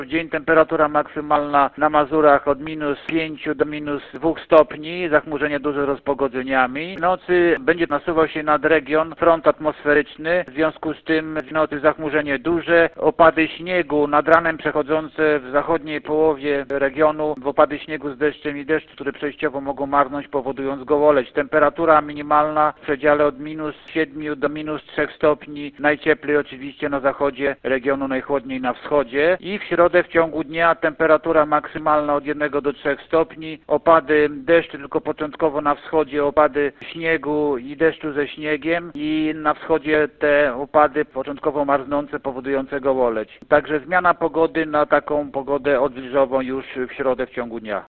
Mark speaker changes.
Speaker 1: W dzień temperatura maksymalna na Mazurach od -5 do -2 stopni, zachmurzenie duże z rozpogodzeniami. W nocy będzie nasuwał się nad region front atmosferyczny, w związku z tym w nocy zachmurzenie duże, opady śniegu nad ranem przechodzące w zachodniej połowie regionu, w opady śniegu z deszczem i deszczu, które przejściowo mogą marnąć, powodując gołoleć. Temperatura minimalna w przedziale od -7 do -3 stopni, najcieplej oczywiście na zachodzie regionu, najchłodniej na wschodzie i w środę w ciągu dnia temperatura maksymalna od 1 do 3 stopni, opady deszczu tylko początkowo na wschodzie, opady śniegu i deszczu ze śniegiem i na wschodzie te opady początkowo marznące powodujące gołoleć. Także zmiana pogody na taką pogodę odwilżową już w środę w ciągu dnia.